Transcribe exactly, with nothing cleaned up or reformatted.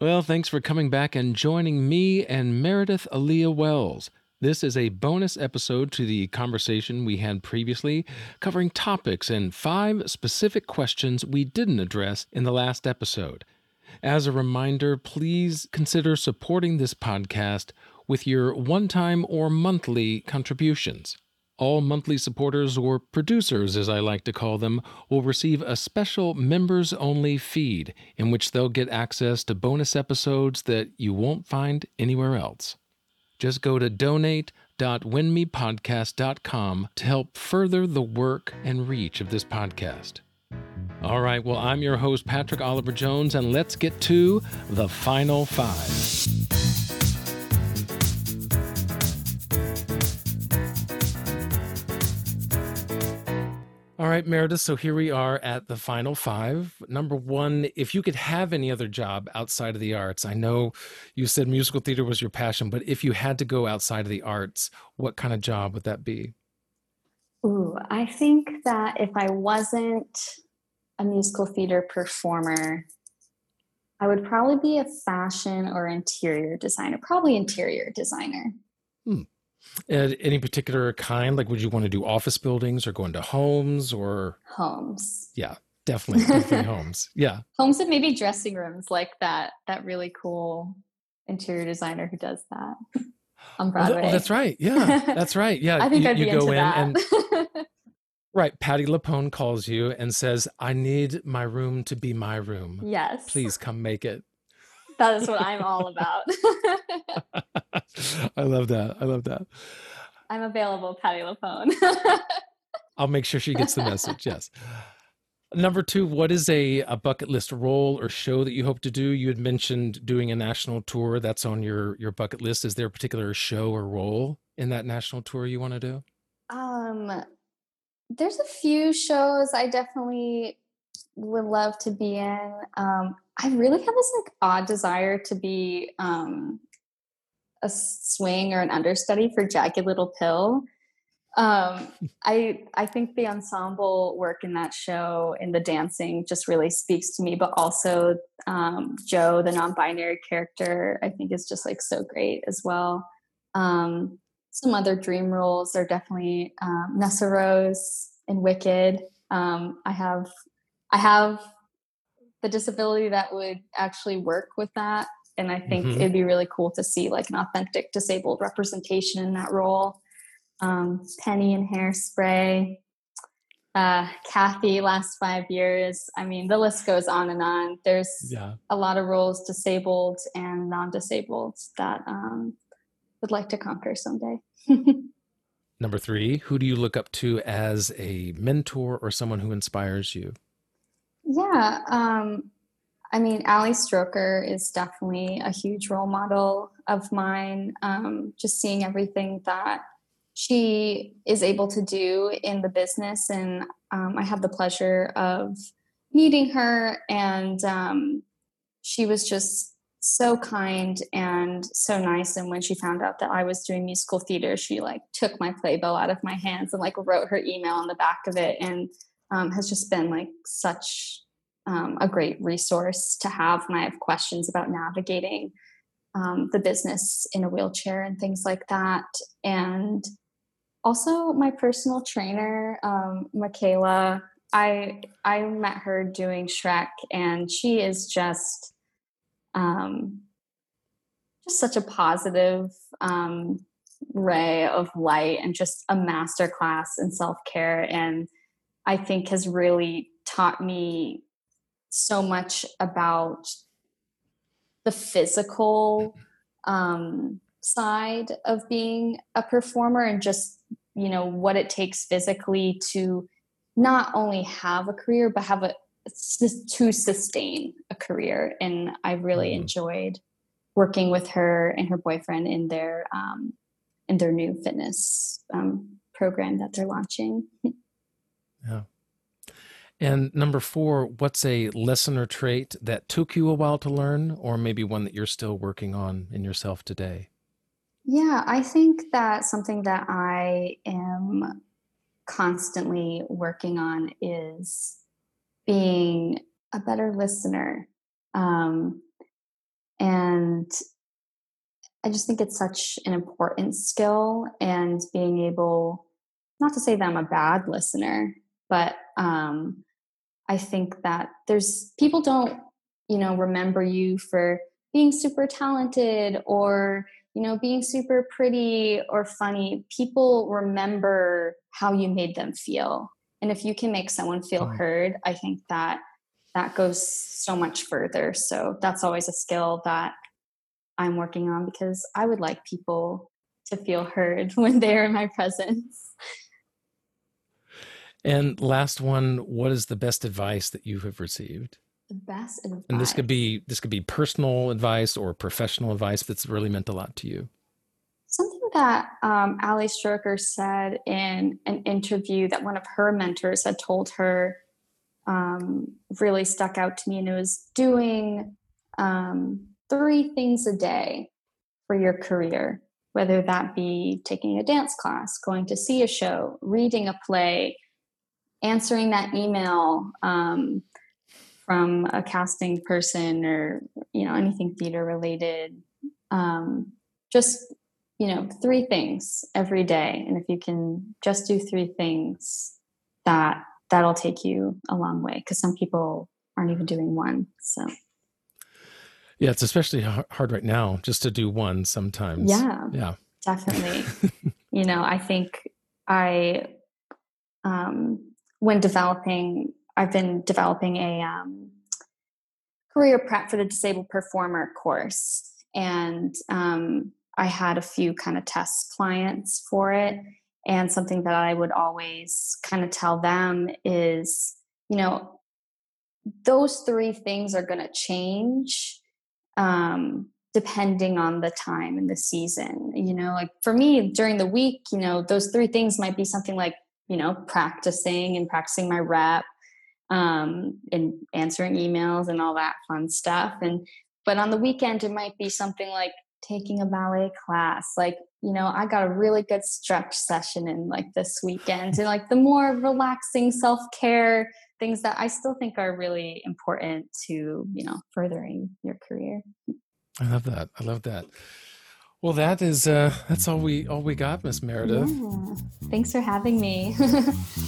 Well, thanks for coming back and joining me and Meredith Aaliyah Wells. This is a bonus episode to the conversation we had previously, covering topics and five specific questions we didn't address in the last episode. As a reminder, please consider supporting this podcast with your one-time or monthly contributions. All monthly supporters, or producers as I like to call them, will receive a special members-only feed in which they'll get access to bonus episodes that you won't find anywhere else. Just go to donate dot win me podcast dot com to help further the work and reach of this podcast. All right, well, I'm your host, Patrick Oliver Jones, and let's get to the final five. All right, Meredith, so here we are at the final five. Number one, if you could have any other job outside of the arts, I know you said musical theater was your passion, but if you had to go outside of the arts, what kind of job would that be? Ooh, I think that if I wasn't a musical theater performer, I would probably be a fashion or interior designer, probably interior designer. Hmm. And any particular kind? Like, would you want to do office buildings or go into homes or? Homes. Yeah, definitely. Definitely homes. Yeah. Homes and maybe dressing rooms, like that, that really cool interior designer who does that on Broadway. Oh, that's right. Yeah, that's right. Yeah. I think you, I'd you be go into in that. and right. Patti LuPone calls you and says, I need my room to be my room. Yes. Please come make it. That is what I'm all about. I love that. I love that. I'm available, Patti LuPone. I'll make sure she gets the message. Yes. Number two, what is a, a bucket list role or show that you hope to do? You had mentioned doing a national tour. That's on your, your bucket list. Is there a particular show or role in that national tour you want to do? Um, there's a few shows I definitely would love to be in. Um, I really have this like odd desire to be um, a swing or an understudy for Jagged Little Pill. Um, I I think the ensemble work in that show and the dancing just really speaks to me, but also um, Joe, the non-binary character, I think is just like so great as well. Um, some other dream roles are definitely um, Nessa Rose in Wicked. Um, I have I have the disability that would actually work with that, and I think Mm-hmm. it'd be really cool to see like an authentic disabled representation in that role. Um, Penny in Hairspray, uh, Kathy last five years. I mean, the list goes on and on. There's Yeah. a lot of roles, disabled and non-disabled, that um, would like to conquer someday. Number three, who do you look up to as a mentor or someone who inspires you? Yeah. Um, I mean, Ali Stroker is definitely a huge role model of mine. Um, just seeing everything that she is able to do in the business. And um, I had the pleasure of meeting her, and um, she was just so kind and so nice. And when she found out that I was doing musical theater, she like took my playbill out of my hands and like wrote her email on the back of it, and um, has just been like such um, a great resource to have when I have questions about navigating um, the business in a wheelchair and things like that. And also my personal trainer, um, Michaela, I I met her doing Shrek, and she is just um, just such a positive um, ray of light and just a masterclass in self-care, and I think has really taught me so much about the physical um, side of being a performer, and just, you know, what it takes physically to not only have a career, but have a to sustain a career. And I really Mm-hmm. enjoyed working with her and her boyfriend in their um, in their new fitness um, program that they're launching. Yeah. And number four, what's a lesson or trait that took you a while to learn, or maybe one that you're still working on in yourself today? Yeah, I think that something that I am constantly working on is being a better listener. Um, And I just think it's such an important skill, and being able, not to say that I'm a bad listener, but um, I think that there's people don't, you know, remember you for being super talented or, you know, being super pretty or funny. People remember how you made them feel. And if you can make someone feel Mm. heard, I think that that goes so much further. So that's always a skill that I'm working on, because I would like people to feel heard when they're in my presence. And last one, what is the best advice that you have received? The best advice. And this could be this could be personal advice or professional advice that's really meant a lot to you. Something that um, Ali Stroker said in an interview that one of her mentors had told her um, really stuck out to me, and it was doing um, three things a day for your career, whether that be taking a dance class, going to see a show, reading a play, answering that email um, from a casting person, or, you know, anything theater related. Um, just, you know, three things every day. And if you can just do three things, that that'll take you a long way, because some people aren't even doing one. So yeah, it's especially hard right now just to do one sometimes. Yeah, yeah, definitely. You know, I think I, um, when developing, I've been developing a um, career prep for the disabled performer course. And um, I had a few kind of test clients for it. And something that I would always kind of tell them is, you know, those three things are going to change um, depending on the time and the season. You know, like for me during the week, you know, those three things might be something like, you know, practicing and practicing my rep, um, and answering emails and all that fun stuff. And, but on the weekend, it might be something like taking a ballet class. Like, you know, I got a really good stretch session in like this weekend, and like the more relaxing self-care things that I still think are really important to, you know, furthering your career. I love that. I love that. Well, that is, uh, that's all we, all we got, Miss Meredith. Yeah. Thanks for having me.